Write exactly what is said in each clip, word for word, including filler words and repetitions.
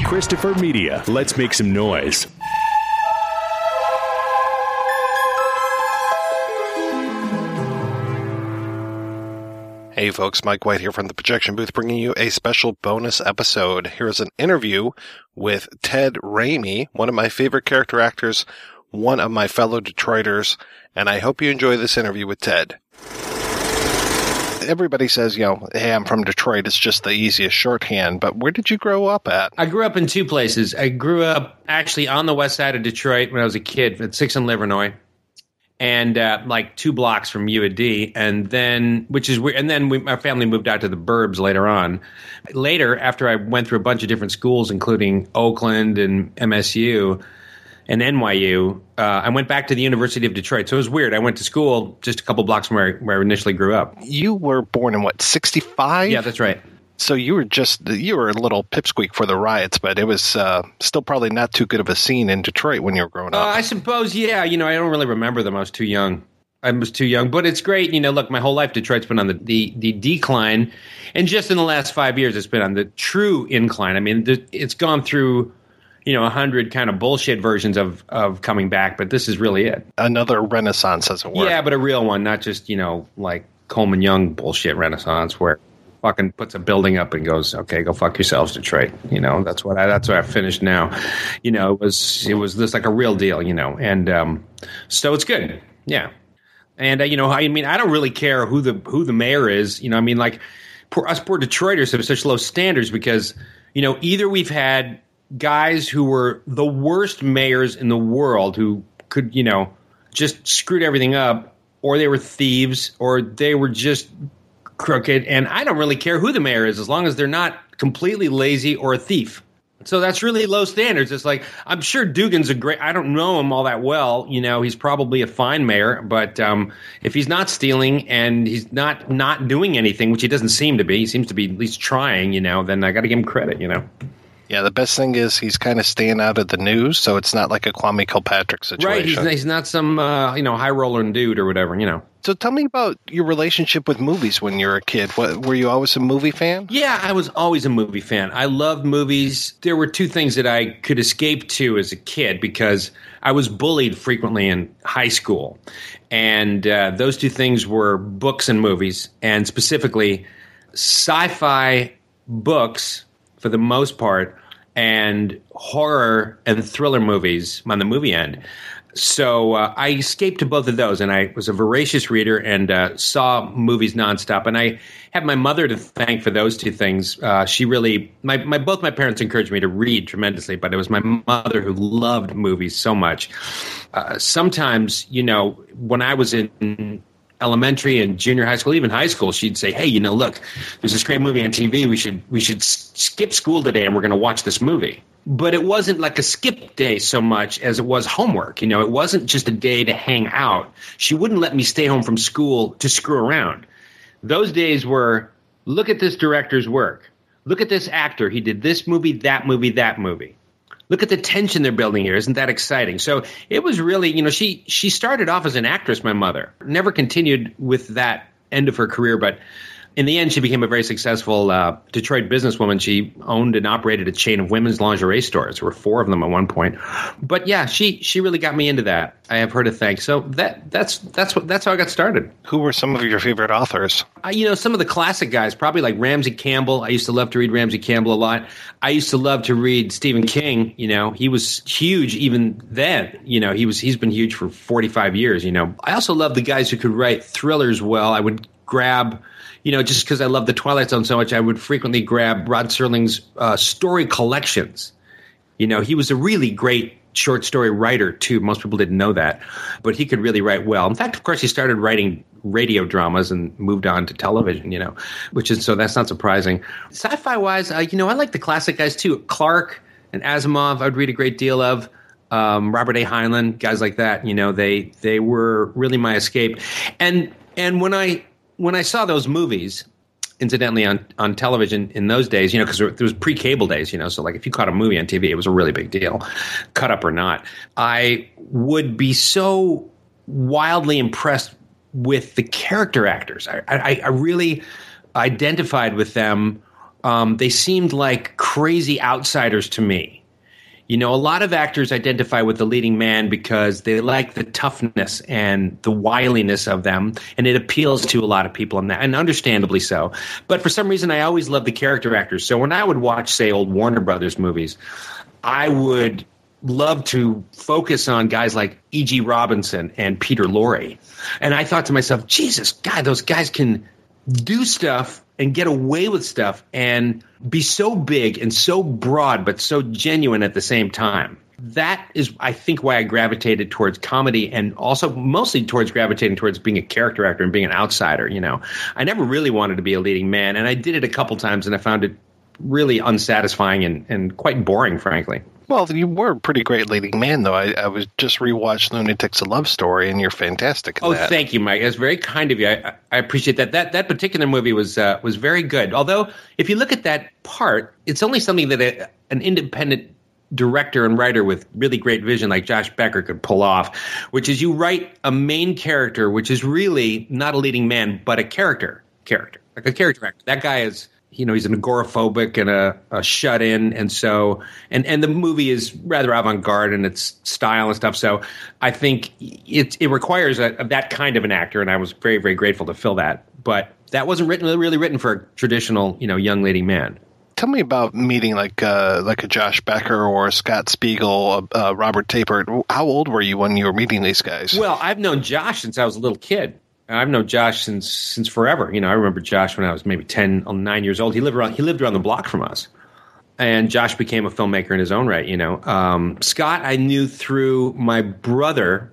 Christopher Media. Let's make some noise. Hey folks, Mike White here from the Projection Booth, bringing you a special bonus episode. Here's an interview with Ted Raimi, one of my favorite character actors, one of my fellow Detroiters, and I hope you enjoy this interview with Ted. Everybody says, you know, hey, I'm from Detroit. It's just the easiest shorthand, but where did you grow up at? I grew up in two places. I grew up actually on the west side of Detroit when I was a kid at six in Livernois. And uh, like two blocks from U A D, and then which is weird. And then we, my family moved out to the burbs later on. Later, after I went through a bunch of different schools, including Oakland and M S U and N Y U, uh, I went back to the University of Detroit. So it was weird. I went to school just a couple blocks from where, where I initially grew up. You were born in what, sixty-five? Yeah, that's right. So you were just, you were a little pipsqueak for the riots, but it was uh, still probably not too good of a scene in Detroit when you were growing up. Uh, I suppose, yeah. You know, I don't really remember them. I was too young. I was too young. But it's great. You know, look, my whole life Detroit's been on the, the, the decline. And just in the last five years, it's been on the true incline. I mean, it's gone through, you know, a hundred kind of bullshit versions of, of coming back. But this is really it. Another renaissance, as it were. Yeah, but a real one, not just, you know, like Coleman Young bullshit renaissance where fucking puts a building up and goes, okay, go fuck yourselves, Detroit. You know, that's what I, that's what I finished now. You know, it was, it was this like a real deal, you know, and, um, so it's good. Yeah. And, uh, you know, I mean, I don't really care who the, who the mayor is, you know, I mean, like poor, us poor Detroiters have such low standards because, you know, either we've had guys who were the worst mayors in the world who could, you know, just screwed everything up, or they were thieves, or they were just crooked, and I don't really care who the mayor is as long as they're not completely lazy or a thief. So that's really low standards. It's like, I'm sure Dugan's a great, I don't know him all that well. You know, he's probably a fine mayor, but um, if he's not stealing and he's not not doing anything, which he doesn't seem to be, he seems to be at least trying, you know, then I got to give him credit, you know. Yeah, the best thing is he's kind of staying out of the news, so it's not like a Kwame Kilpatrick situation. Right, he's, he's not some, uh, you know, high-roller dude or whatever, you know. So tell me about your relationship with movies when you were a kid. What, were you always a movie fan? Yeah, I was always a movie fan. I loved movies. There were two things that I could escape to as a kid because I was bullied frequently in high school. And uh, those two things were books and movies, and specifically sci-fi books for the most part, and horror and thriller movies on the movie end. So uh, I escaped to both of those, and I was a voracious reader and uh, saw movies nonstop. And I have my mother to thank for those two things. Uh, she really, my, my both my parents encouraged me to read tremendously, but it was my mother who loved movies so much. Uh, sometimes, you know, when I was in elementary and junior high school, even high school, she'd say, hey, you know, look, there's this great movie on T V. We should we should skip school today and we're going to watch this movie. But it wasn't like a skip day so much as it was homework. You know, it wasn't just a day to hang out. She wouldn't let me stay home from school to screw around. Those days were, look at this director's work. Look at this actor. He did this movie, that movie, that movie. Look at the tension they're building here. Isn't that exciting? So it was really, you know, she she started off as an actress, my mother. Never continued with that end of her career, but in the end, she became a very successful uh, Detroit businesswoman. She owned and operated a chain of women's lingerie stores. There were four of them at one point. But yeah, she she really got me into that. I have her to thank. So that that's that's what that's how I got started. Who were some of your favorite authors? Uh, you know, some of the classic guys, probably like Ramsey Campbell. I used to love to read Ramsey Campbell a lot. I used to love to read Stephen King. You know, he was huge even then. You know, he was he's been huge for forty-five years. You know, I also love the guys who could write thrillers well. I would grab. You know, just because I love the Twilight Zone so much, I would frequently grab Rod Serling's uh, story collections. You know, he was a really great short story writer, too. Most people didn't know that. But he could really write well. In fact, of course, he started writing radio dramas and moved on to television, you know, which is so that's not surprising. Sci-fi wise, uh, you know, I like the classic guys, too. Clarke and Asimov, I would read a great deal of. Um, Robert A. Heinlein, guys like that, you know, they they were really my escape. And and when I when I saw those movies, incidentally, on, on television in those days, you know, because there was pre-cable days, you know, so like if you caught a movie on T V, it was a really big deal, cut up or not. I would be so wildly impressed with the character actors. I, I, I really identified with them um, they seemed like crazy outsiders to me. You know, a lot of actors identify with the leading man because they like the toughness and the wiliness of them, and it appeals to a lot of people, and, that, and understandably so. But for some reason, I always loved the character actors. So when I would watch, say, old Warner Brothers movies, I would love to focus on guys like E G. Robinson and Peter Lorre. And I thought to myself, Jesus, God, those guys can do stuff and get away with stuff and be so big and so broad but so genuine at the same time. That is, I think, why I gravitated towards comedy, and also mostly towards gravitating towards being a character actor and being an outsider. You know, I never really wanted to be a leading man, and I did it a couple times, and I found it really unsatisfying and, and quite boring, frankly. Well, you were a pretty great leading man, though. I, I was just rewatched Lunatics: A Love Story, and you're fantastic in oh, that. Thank you, Mike. That's very kind of you. I, I appreciate that. That that particular movie was uh, was very good. Although, if you look at that part, it's only something that a, an independent director and writer with really great vision like Josh Becker could pull off, which is you write a main character, which is really not a leading man, but a character character, like a character actor. That guy is... You know, he's an agoraphobic and a, a shut-in, and so and, and the movie is rather avant-garde in its style and stuff. So I think it it requires a, a, that kind of an actor, and I was very very grateful to fill that. But that wasn't written really written for a traditional, you know, young leading man. Tell me about meeting like uh, like a Josh Becker or a Scott Spiegel, uh, Robert Tapert. How old were you when you were meeting these guys? Well, I've known Josh since I was a little kid. I've known Josh since since forever. You know, I remember Josh when I was maybe ten, nine years old. He lived around he lived around the block from us, and Josh became a filmmaker in his own right. You know, um, Scott I knew through my brother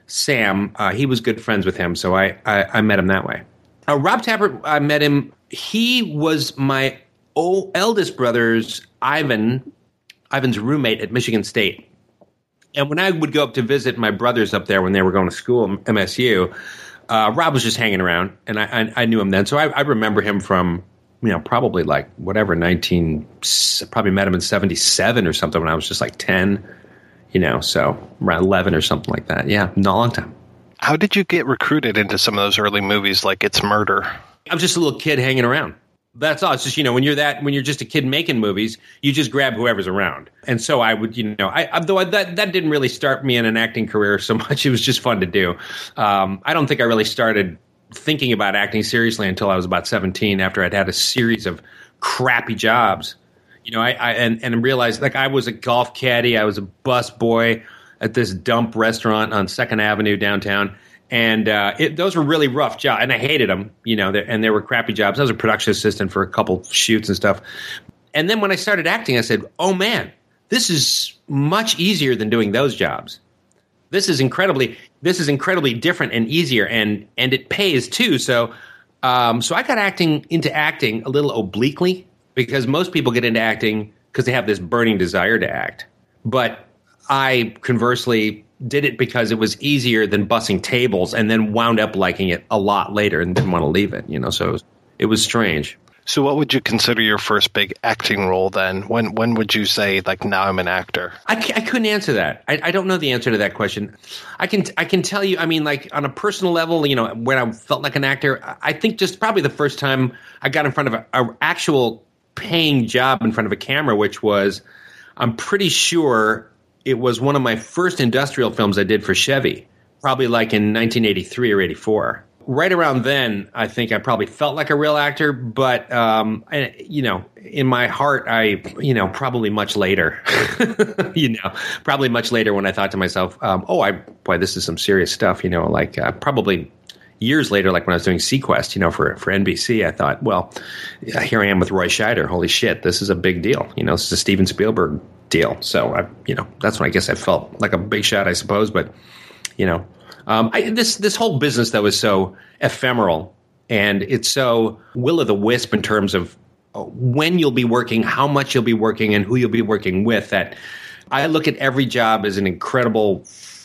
Sam. Uh, he was good friends with him, so I I, I met him that way. Uh, Rob Tapert, I met him. He was my old, eldest brother's Ivan Ivan's roommate at Michigan State, and when I would go up to visit my brothers up there when they were going to school at M S U. Uh, Rob was just hanging around, and I, I, I knew him then. So I, I remember him from, you know, probably like whatever, nineteen, probably met him in seventy-seven or something when I was just like ten, you know, so around eleven or something like that. Yeah, not a long time. How did you get recruited into some of those early movies like It's Murder? I'm just a little kid hanging around. That's all. It's just, you know, when you're that, when you're just a kid making movies, you just grab whoever's around. And so I would, you know, I, I though I, that that didn't really start me in an acting career so much. It was just fun to do. Um, I don't think I really started thinking about acting seriously until I was about seventeen, after I'd had a series of crappy jobs. You know, I, I and and realized like I was a golf caddy, I was a bus boy at this dump restaurant on Second Avenue downtown. And uh, it, those were really rough jobs, and I hated them, you know, and they were crappy jobs. I was a production assistant for a couple shoots and stuff. And then when I started acting, I said, oh, man, this is much easier than doing those jobs. This is incredibly this is incredibly different and easier, and and it pays, too. So, um, so I got acting into acting a little obliquely, because most people get into acting because they have this burning desire to act. But I, conversely, did it because it was easier than bussing tables, and then wound up liking it a lot later and didn't want to leave it, you know, so it was, it was strange. So what would you consider your first big acting role then? When when would you say, like, now I'm an actor? I, I couldn't answer that. I, I don't know the answer to that question. I can I can tell you, I mean, like, on a personal level, you know, when I felt like an actor, I think just probably the first time I got in front of an actual paying job in front of a camera, which was, I'm pretty sure it was one of my first industrial films I did for Chevy, probably like in nineteen eighty-three or eighty-four. Right around then, I think I probably felt like a real actor, but, um, I, you know, in my heart, I, you know, probably much later, you know, probably much later when I thought to myself, um, oh, I, boy, this is some serious stuff, you know, like uh, probably years later, like when I was doing Sequest, you know, for, for N B C, I thought, well, here I am with Roy Scheider. Holy shit, this is a big deal. You know, this is a Steven Spielberg deal. So, I, you know, that's when I guess I felt like a big shot, I suppose. But, you know, um, I, this this whole business that was so ephemeral, and it's so will-o'-the-wisp in terms of when you'll be working, how much you'll be working, and who you'll be working with, that I look at every job as an incredible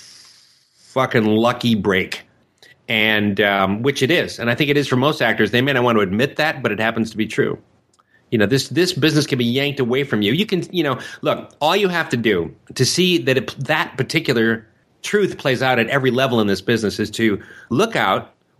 fucking lucky break. And um, which it is. And I think it is for most actors. They may not want to admit that, but it happens to be true. You know, this this business can be yanked away from you. You can, you know, look, all you have to do to see that it, that particular truth plays out at every level in this business is to look out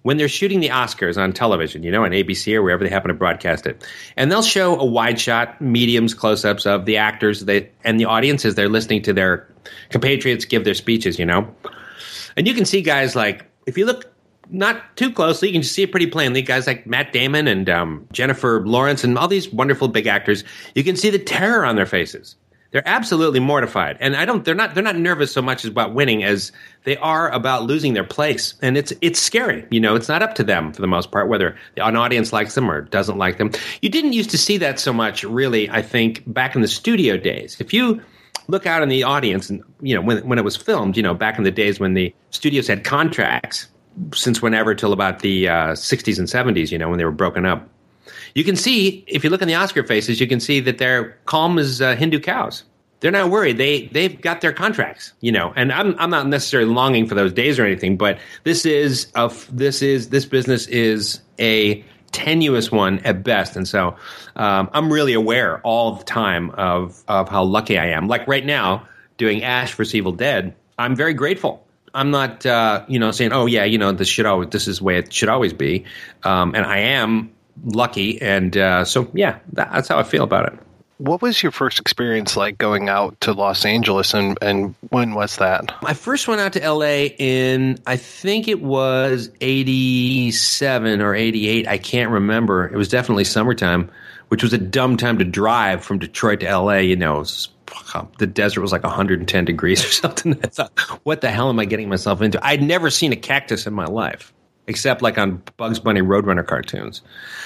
when they're shooting the Oscars on television, you know, on A B C or wherever they happen to broadcast it. And they'll show a wide shot, mediums, close-ups of the actors they, and the audience as they're listening to their compatriots give their speeches, you know. And you can see guys like, if you look not too closely, you can just see it pretty plainly, guys like Matt Damon and um, Jennifer Lawrence and all these wonderful big actors, you can see the terror on their faces. They're absolutely mortified, and I don't. They're not. They're not nervous so much about winning as they are about losing their place, and it's it's scary. You know, it's not up to them for the most part whether an audience likes them or doesn't like them. You didn't used to see that so much, really. I think back in the studio days, if you look out in the audience, and you know when when it was filmed, you know, back in the days when the studios had contracts, since whenever till about the uh, sixties and seventies, you know, when they were broken up. You can see, if you look in the Oscar faces, you can see that they're calm as uh, Hindu cows. They're not worried. They, they've got their contracts, you know, and I'm, I'm not necessarily longing for those days or anything, but this is, a, this is, this business is a tenuous one at best. And so um, I'm really aware all the time of, of how lucky I am. Like right now, doing Ash versus. Evil Dead, I'm very grateful. I'm not, uh, you know, saying, oh, yeah, you know, this should always, this is the way it should always be. Um, and I am lucky. And uh, so, yeah, that, that's how I feel about it. What was your first experience like going out to Los Angeles, and, and when was that? I first went out to L A in, I think it was eighty-seven or eighty-eight. I can't remember. It was definitely summertime, which was a dumb time to drive from Detroit to L A. You know, was, the desert was like one hundred ten degrees or something. I thought, what the hell am I getting myself into? I'd never seen a cactus in my life, except like on Bugs Bunny Roadrunner cartoons.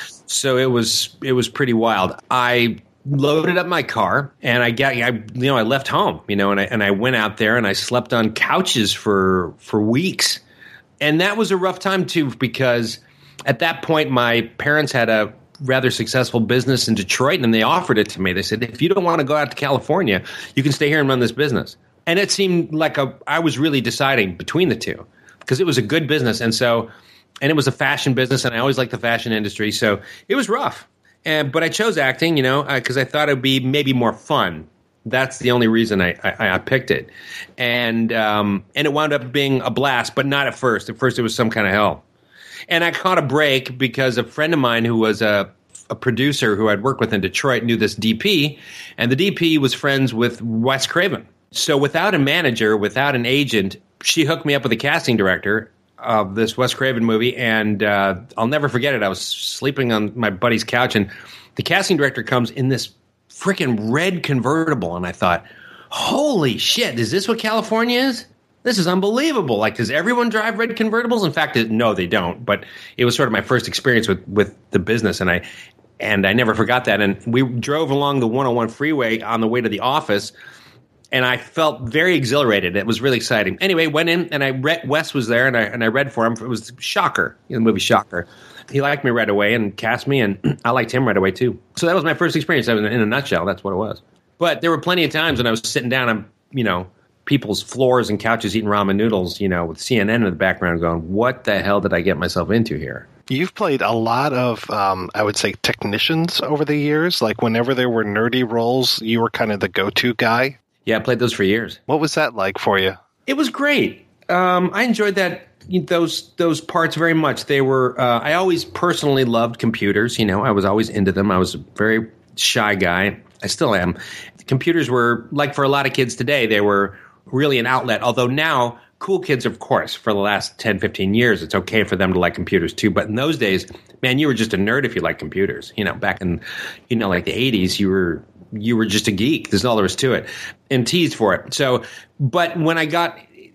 So it was it was pretty wild. I loaded up my car and I got, I, you know, I left home, you know, and I, and I went out there and I slept on couches for, for weeks. And that was a rough time too, because at that point, my parents had a rather successful business in Detroit and they offered it to me. They said, if you don't want to go out to California, you can stay here and run this business. And it seemed like a, I was really deciding between the two because it was a good business. And so, and it was a fashion business and I always liked the fashion industry. So it was rough. And, but I chose acting, you know, because uh, I thought it would be maybe more fun. That's the only reason I, I, I picked it. And um, and it wound up being a blast, but not at first. At first, it was some kind of hell. And I caught a break because a friend of mine who was a, a producer who I'd worked with in Detroit knew this D P, and the D P was friends with Wes Craven. So without a manager, without an agent, she hooked me up with a casting director of this Wes Craven movie, and uh, I'll never forget it. I was sleeping on my buddy's couch, and the casting director comes in this freaking red convertible, and I thought, holy shit, is this what California is? This is unbelievable. Like, does everyone drive red convertibles? In fact, it, no, they don't, but it was sort of my first experience with, with the business, and I and I never forgot that. And we drove along the one oh one freeway on the way to the office, and I felt very exhilarated. It was really exciting. Anyway, went in, and I read, Wes was there, and I and I read for him. It was Shocker, the movie Shocker. He liked me right away and cast me, and I liked him right away, too. So that was my first experience. In a nutshell, that's what it was. But there were plenty of times when I was sitting down on, you know, people's floors and couches eating ramen noodles, you know, with C N N in the background going, what the hell did I get myself into here? You've played a lot of, um, I would say, technicians over the years. Like, whenever there were nerdy roles, you were kind of the go-to guy. Yeah, I played those for years. What was that like for you? It was great. Um, I enjoyed that those those parts very much. They were. Uh, I always personally loved computers. You know, I was always into them. I was a very shy guy. I still am. Computers were, like for a lot of kids today, they were really an outlet. Although now, cool kids, of course, for the last ten, fifteen years, it's okay for them to like computers too. But in those days, man, you were just a nerd if you liked computers. You know, back in, you know, like the eighties, you were. You were just a geek. There's all there was to it, and teased for it. So, but when I got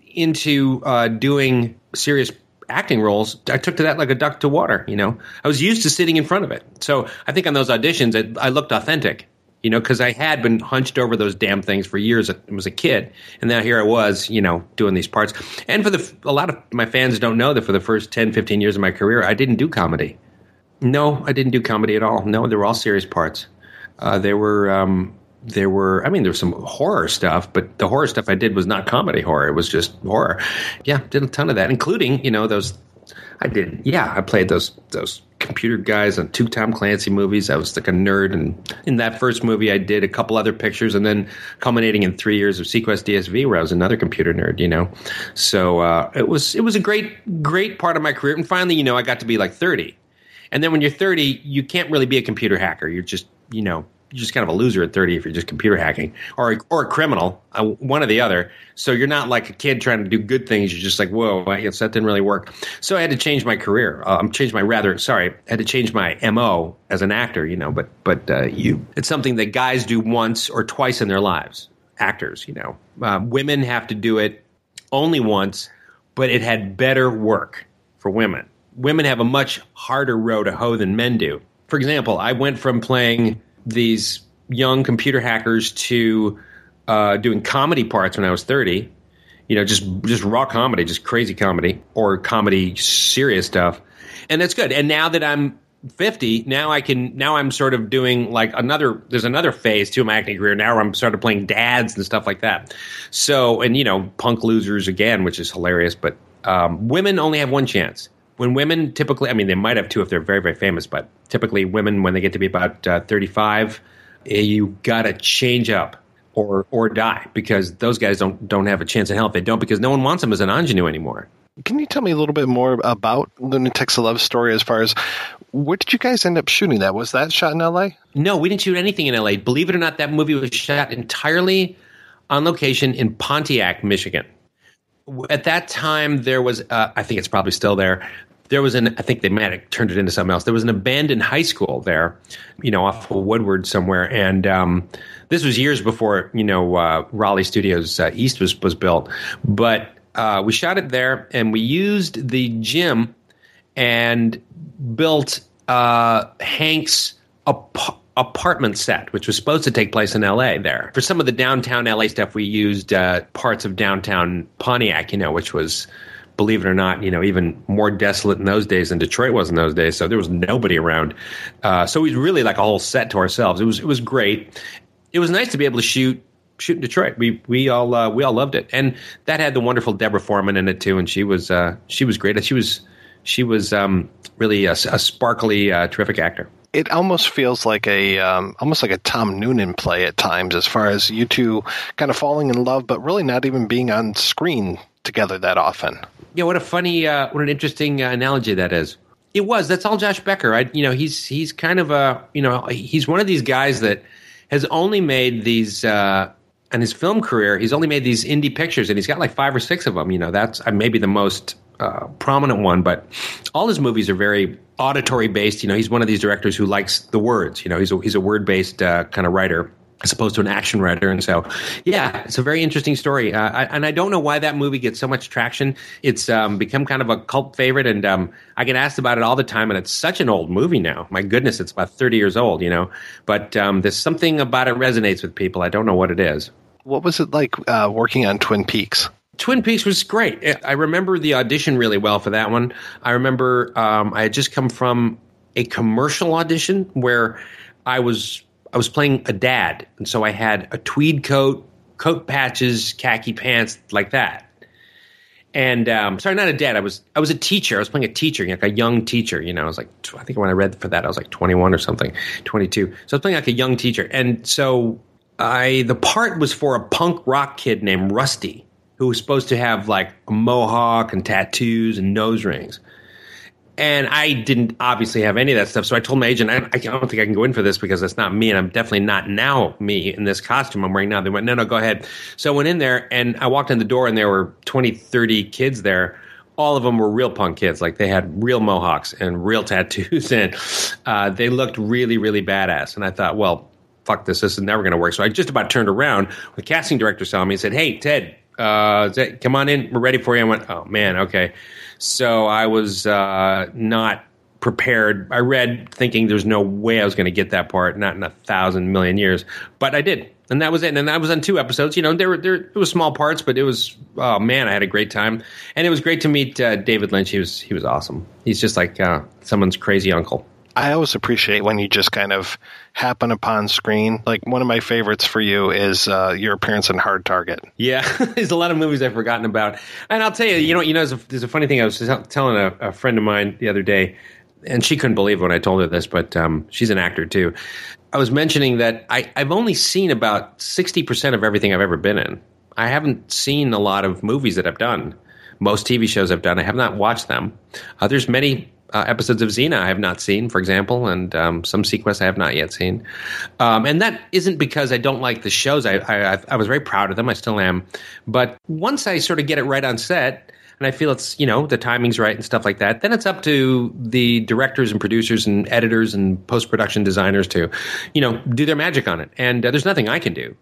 into uh, doing serious acting roles, I took to that like a duck to water. You know, I was used to sitting in front of it. So I think on those auditions, I, I looked authentic. You know, because I had been hunched over those damn things for years. I was a kid, and now here I was, you know, doing these parts. And for the a lot of my fans don't know that for the first ten, fifteen years of my career, I didn't do comedy. No, I didn't do comedy at all. No, they were all serious parts. Uh, there were, um, there were, I mean, there was some horror stuff, but the horror stuff I did was not comedy horror. It was just horror. Yeah, did a ton of that, including, you know, those I did. Yeah, I played those those computer guys on two Tom Clancy movies. I was like a nerd, and in that first movie, I did a couple other pictures, and then culminating in three years of Sequest D S V, where I was another computer nerd. You know, so uh, it was it was a great great part of my career. And finally, you know, I got to be like thirty, and then when you're thirty, you can't really be a computer hacker. You're just you know. You're just kind of a loser at thirty if you're just computer hacking, or or a criminal, uh, one or the other. So you're not like a kid trying to do good things. You're just like, whoa, I guess that didn't really work. So I had to change my career. Um, change my rather, sorry, I had to change my M O as an actor. You know, but but uh, you, it's something that guys do once or twice in their lives. Actors, you know, uh, women have to do it only once, but it had better work for women. Women have a much harder row to hoe than men do. For example, I went from playing these young computer hackers to uh, doing comedy parts when I was thirty, you know, just just raw comedy, just crazy comedy, or comedy serious stuff, and that's good. And now that I'm fifty, now I can now I'm sort of doing like another. There's another phase to my acting career. Now I'm sort of playing dads and stuff like that. So, and you know, punk losers again, which is hilarious. But um, women only have one chance. When women typically, I mean, they might have two if they're very, very famous, but typically women, when they get to be about uh, thirty-five, eh, you got to change up or or die, because those guys don't don't have a chance in hell if they don't, because no one wants them as an ingenue anymore. Can you tell me a little bit more about Lunatics: A Love Story, as far as where did you guys end up shooting that? Was that shot in L A? No, we didn't shoot anything in L A. Believe it or not, that movie was shot entirely on location in Pontiac, Michigan. At that time, there was, uh, I think it's probably still there, there was an, I think they might have turned it into something else. There was an abandoned high school there, you know, off of Woodward somewhere. And um, this was years before, you know, uh, Raleigh Studios uh, East was, was built. But uh, we shot it there, and we used the gym and built uh, Hank's ap- apartment set, which was supposed to take place in L A there. For some of the downtown L A stuff, we used uh, parts of downtown Pontiac, you know, which was, believe it or not, you know, even more desolate in those days than Detroit was in those days. So there was nobody around. Uh, so we really like a whole set to ourselves. It was it was great. It was nice to be able to shoot shoot in Detroit. We we all uh, we all loved it, and that had the wonderful Deborah Foreman in it too, and she was uh, she was great. She was she was um, really a, a sparkly, uh, terrific actor. It almost feels like a um, almost like a Tom Noonan play at times, as far as you two kind of falling in love, but really not even being on screen together that often. Yeah, what a funny, uh, what an interesting uh, analogy that is. It was. That's all Josh Becker. I, you know, he's he's kind of a, you know, he's one of these guys that has only made these, uh, in his film career, he's only made these indie pictures, and he's got like five or six of them. You know, that's uh, maybe the most uh, prominent one, but all his movies are very auditory based. You know, he's one of these directors who likes the words. You know, he's a, he's a word based uh, kind of writer, as opposed to an action writer. And so, yeah, it's a very interesting story. Uh, I, and I don't know why that movie gets so much traction. It's um, become kind of a cult favorite, and um, I get asked about it all the time, and it's such an old movie now. My goodness, it's about thirty years old, you know. But um, there's something about it resonates with people. I don't know what it is. What was it like uh, working on Twin Peaks? Twin Peaks was great. I remember the audition really well for that one. I remember um, I had just come from a commercial audition where I was I was playing a dad, and so I had a tweed coat, coat patches, khaki pants, like that. And um, sorry, not a dad. I was I was a teacher. I was playing a teacher, like a young teacher. You know, I was like, I think when I read for that, I was like twenty-one or something, twenty-two. So I was playing like a young teacher, and so I the part was for a punk rock kid named Rusty, who was supposed to have like a mohawk and tattoos and nose rings. And I didn't obviously have any of that stuff. So I told my agent, I, I don't think I can go in for this because that's not me. And I'm definitely not now me in this costume I'm wearing now. They went, no, no, go ahead. So I went in there, and I walked in the door, and there were twenty, thirty kids there. All of them were real punk kids. Like, they had real mohawks and real tattoos. And uh, they looked really, really badass. And I thought, well, fuck this. This is never going to work. So I just about turned around. The casting director saw me and said, hey, Ted, uh, come on in. We're ready for you. I went, oh, man, okay. So I was uh, not prepared. I read thinking there's no way I was going to get that part, not in a thousand million years. But I did. And that was it. And I was on two episodes. You know, there were there it was small parts, but it was, oh, man, I had a great time. And it was great to meet uh, David Lynch. He was he was awesome. He's just like uh, someone's crazy uncle. I always appreciate when you just kind of happen upon screen. Like, one of my favorites for you is uh, your appearance in Hard Target. Yeah, there's a lot of movies I've forgotten about. And I'll tell you, you know, you know, there's a, there's a funny thing. I was t- telling a, a friend of mine the other day, and she couldn't believe it when I told her this, but um, she's an actor too. I was mentioning that I, I've only seen about sixty percent of everything I've ever been in. I haven't seen a lot of movies that I've done. Most T V shows I've done, I have not watched them. Uh, there's many uh, episodes of Xena I have not seen, for example, and um, some Sequest I have not yet seen. Um, and that isn't because I don't like the shows. I, I I was very proud of them. I still am. But once I sort of get it right on set, and I feel it's, you know, the timing's right and stuff like that, then it's up to the directors and producers and editors and post-production designers to, you know, do their magic on it. And uh, there's nothing I can do.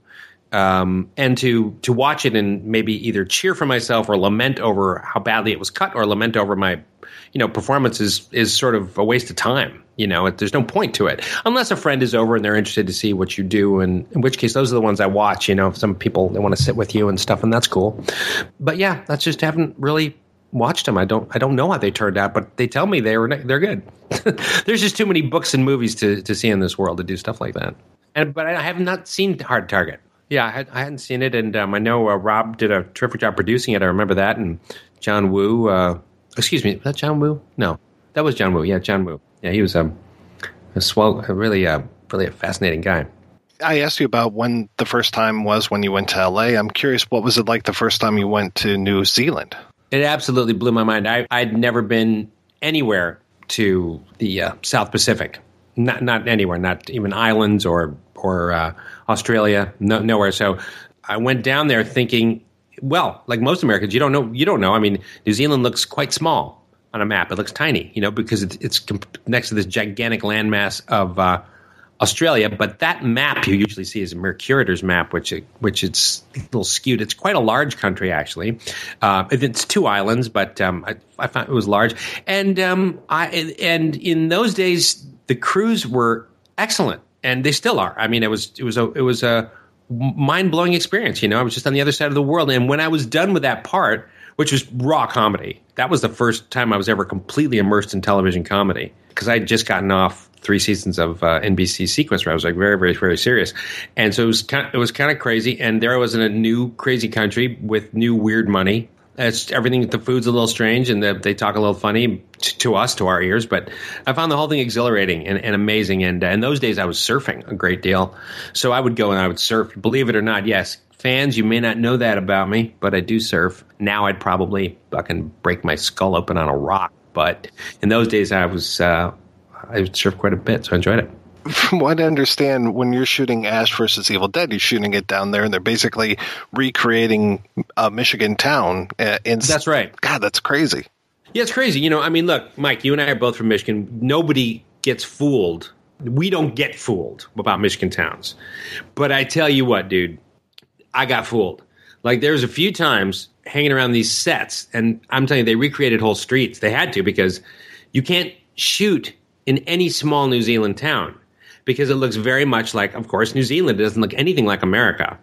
Um, and to to watch it and maybe either cheer for myself or lament over how badly it was cut or lament over my, you know, performance is, is sort of a waste of time. You know, it, there's no point to it unless a friend is over and they're interested to see what you do. And in which case, those are the ones I watch. You know, some people, they want to sit with you and stuff, and that's cool. But yeah, that's just haven't really watched them. I don't I don't know how they turned out, but they tell me they were they're good. There's just too many books and movies to to see in this world to do stuff like that. And but I have not seen Hard Target. Yeah, I, had, I hadn't seen it, and um, I know uh, Rob did a terrific job producing it. I remember that, and John Woo. Uh, excuse me, was that John Woo? No, that was John Woo. Yeah, John Woo. Yeah, he was um, a swell, a really, uh, really a fascinating guy. I asked you about when the first time was when you went to L A. I'm curious, what was it like the first time you went to New Zealand? It absolutely blew my mind. I, I'd never been anywhere to the uh, South Pacific. Not not anywhere, not even islands or or uh, Australia, no, nowhere. So I went down there thinking, well, like most Americans, you don't know. You don't know. I mean, New Zealand looks quite small on a map. It looks tiny, you know, because it's, it's next to this gigantic landmass of uh, Australia. But that map you usually see is a Mercator's map, which which it's a little skewed. It's quite a large country, actually. Uh, it's two islands, but um, I, I found it was large. And um, I and in those days, the crews were excellent, and they still are. I mean, it was it was a it was a mind blowing experience. You know, I was just on the other side of the world, and when I was done with that part, which was raw comedy, that was the first time I was ever completely immersed in television comedy, because I had just gotten off three seasons of uh, N B C Sequence, where I was like very, very, very serious, and so it was kind of, it was kind of crazy. And there I was in a new crazy country with new weird money. It's everything. The food's a little strange, and the, they talk a little funny t- to us, to our ears. But I found the whole thing exhilarating and, and amazing. And uh, in those days, I was surfing a great deal, so I would go and I would surf. Believe it or not, yes, fans, you may not know that about me, but I do surf. Now I'd probably fucking break my skull open on a rock. But in those days, I was uh, I would surf quite a bit, so I enjoyed it. From what I understand, when you're shooting Ash versus Evil Dead, you're shooting it down there, and they're basically recreating a Michigan town. Uh, in, that's right. God, that's crazy. Yeah, it's crazy. You know, I mean, look, Mike, you and I are both from Michigan. Nobody gets fooled. We don't get fooled about Michigan towns. But I tell you what, dude, I got fooled. Like, there's a few times hanging around these sets, and I'm telling you, they recreated whole streets. They had to, because you can't shoot in any small New Zealand town, because it looks very much like, of course, New Zealand. It doesn't look anything like America.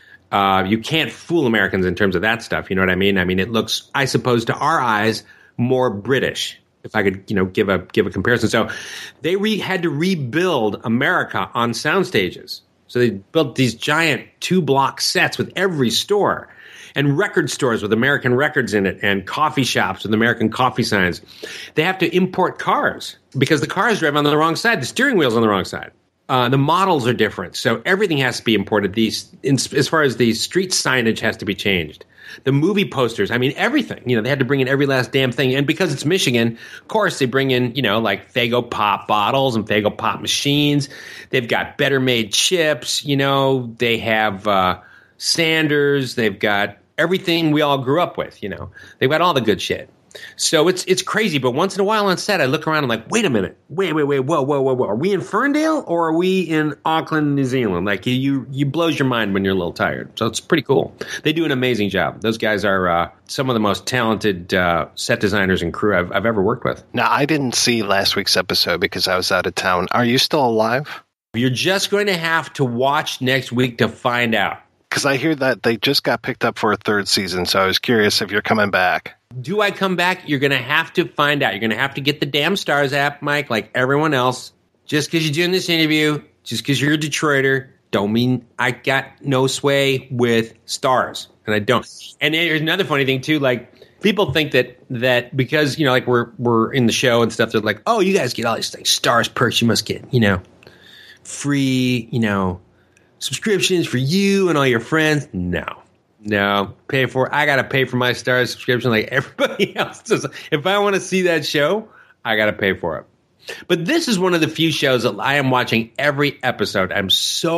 Uh, you can't fool Americans in terms of that stuff. You know what I mean? I mean, it looks, I suppose, to our eyes, more British, if I could, you know, give a give a comparison. So they re- had to rebuild America on sound stages. So they built these giant two-block sets with every store, and record stores with American records in it, and coffee shops with American coffee signs. They have to import cars because the cars drive on the wrong side. The steering wheel's on the wrong side. Uh, the models are different, so everything has to be imported. These, in, as far as the street signage has to be changed. The movie posters, I mean, everything. You know, they had to bring in every last damn thing. And because it's Michigan, of course, they bring in, you know, like Faygo Pop bottles and Faygo Pop machines. They've got better made chips. You know, they have uh, Sanders. They've got everything we all grew up with. You know, they've got all the good shit. So it's it's crazy, but once in a while on set, I look around and I'm like, wait a minute, wait, wait, wait, whoa, whoa, whoa, whoa. Are we in Ferndale or are we in Auckland, New Zealand? Like, you, you, you blows your mind when you're a little tired. So it's pretty cool. They do an amazing job. Those guys are uh, some of the most talented uh, set designers and crew I've, I've ever worked with. Now, I didn't see last week's episode because I was out of town. Are you still alive? You're just going to have to watch next week to find out. Because I hear that they just got picked up for a third season, so I was curious if you're coming back. Do I come back? You're going to have to find out. You're going to have to get the damn Stars app, Mike, like everyone else. Just because you're doing this interview, just because you're a Detroiter, don't mean I got no sway with Stars. And I don't. And there's another funny thing, too. Like, people think that that because, you know, like we're we're in the show and stuff, they're like, oh, you guys get all these like Stars perks. You must get, you know, free, you know, subscriptions for you and all your friends. No. No. Pay for I got to pay for my Stars subscription like everybody else does. If I want to see that show, I got to pay for it. But this is one of the few shows that I am watching every episode. I'm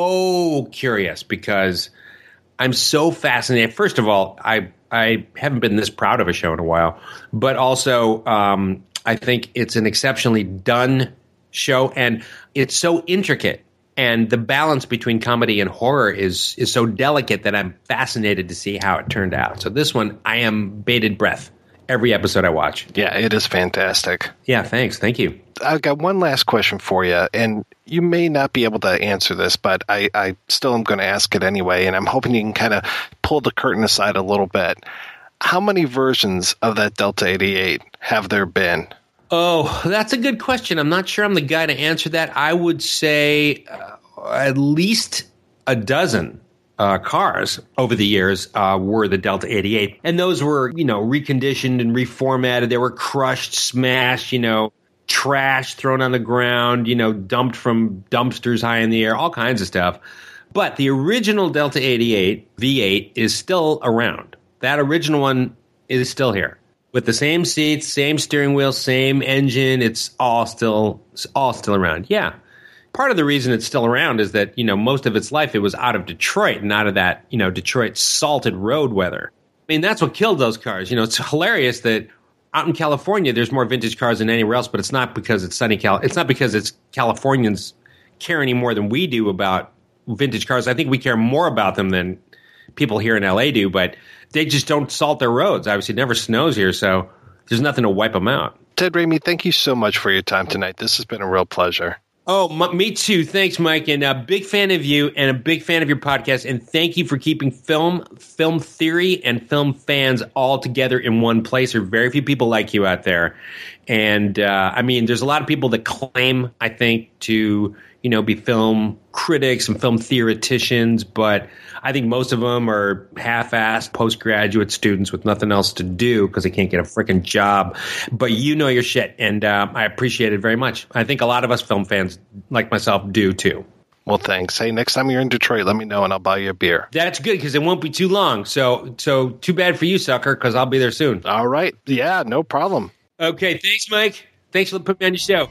so curious because I'm so fascinated. First of all, I I haven't been this proud of a show in a while, but also um, I think it's an exceptionally done show, and it's so intricate, and the balance between comedy and horror is is so delicate that I'm fascinated to see how it turned out. So this one, I am bated breath every episode I watch. Yeah, it is fantastic. Yeah, thanks. Thank you. I've got one last question for you, and you may not be able to answer this, but I, I still am going to ask it anyway, and I'm hoping you can kind of pull the curtain aside a little bit. How many versions of that Delta eighty-eight have there been? Oh, that's a good question. I'm not sure I'm the guy to answer that. I would say uh, at least a dozen uh, cars over the years uh, were the Delta eighty-eight. And those were, you know, reconditioned and reformatted. They were crushed, smashed, you know, trashed, thrown on the ground, you know, dumped from dumpsters high in the air, all kinds of stuff. But the original Delta eighty-eight V eight is still around. That original one is still here. With the same seats, same steering wheel, same engine, it's all still it's all still around. Yeah. Part of the reason it's still around is that, you know, most of its life it was out of Detroit and out of that, you know, Detroit salted road weather. I mean, that's what killed those cars. You know, it's hilarious that out in California there's more vintage cars than anywhere else, but it's not because it's sunny Cal. It's not because it's Californians care any more than we do about vintage cars. I think we care more about them than people here in L A do, but they just don't salt their roads. Obviously, it never snows here, so there's nothing to wipe them out. Ted Ramey, thank you so much for your time tonight. This has been a real pleasure. Oh, m- me too. Thanks, Mike. And a big fan of you and a big fan of your podcast. And thank you for keeping film, film theory, and film fans all together in one place. There are very few people like you out there. And, uh, I mean, there's a lot of people that claim, I think, to, you know, be film critics and film theoreticians, but I think most of them are half-assed postgraduate students with nothing else to do because they can't get a freaking job. But you know your shit, and uh, I appreciate it very much. I think a lot of us film fans, like myself, do too. Well, thanks. Hey, next time you're in Detroit, let me know, and I'll buy you a beer. That's good because it won't be too long. So, so too bad for you, sucker, because I'll be there soon. All right. Yeah, no problem. Okay, thanks, Mike. Thanks for putting me on your show.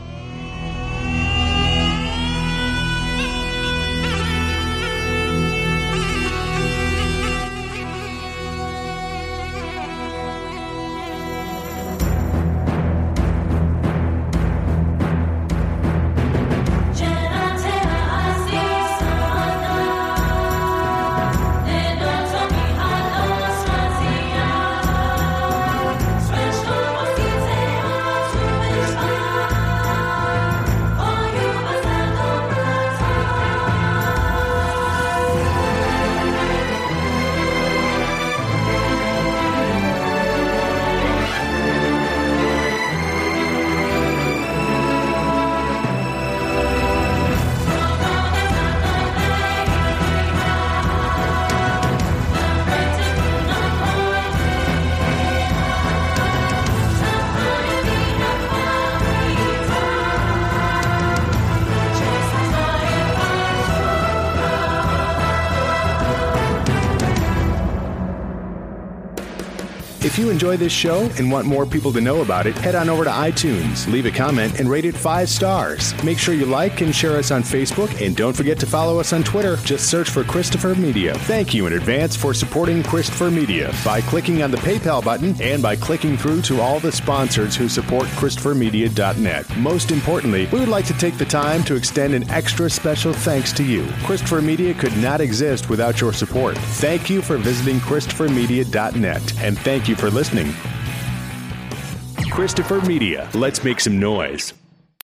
If you enjoy this show and want more people to know about it, head on over to iTunes, leave a comment, and rate it five stars. Make sure you like and share us on Facebook, and don't forget to follow us on Twitter. Just search for Christopher Media. Thank you in advance for supporting Christopher Media by clicking on the PayPal button and by clicking through to all the sponsors who support Christopher Media dot net. Most importantly, we would like to take the time to extend an extra special thanks to you. Christopher Media could not exist without your support. Thank you for visiting Christopher Media dot net, and thank you for listening. Christopher Media. Let's make some noise.